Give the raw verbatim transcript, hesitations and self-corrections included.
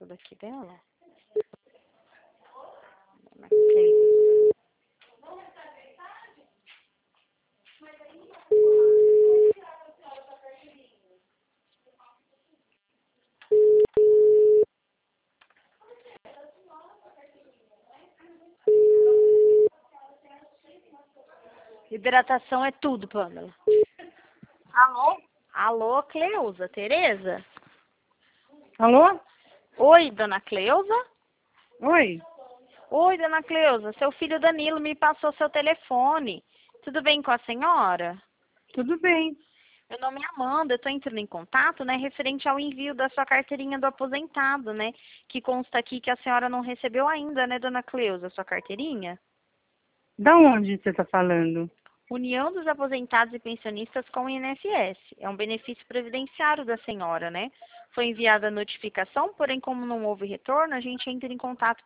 Essa daqui dela? Dona Cleusa. Hidratação é tudo, Pamela. Alô? Alô, Cleusa, Tereza? Alô? Oi, dona Cleusa? Oi. Oi, dona Cleusa, seu filho Danilo me passou seu telefone. Tudo bem com a senhora? Tudo bem. Meu nome é Amanda, eu estou entrando em contato, né, referente ao envio da sua carteirinha do aposentado, né, que consta aqui que a senhora não recebeu ainda, né, dona Cleusa, sua carteirinha? Da onde você está falando? União dos Aposentados e Pensionistas com o I N S S. É um benefício previdenciário da senhora, né? Foi enviada a notificação, porém, como não houve retorno, a gente entra em contato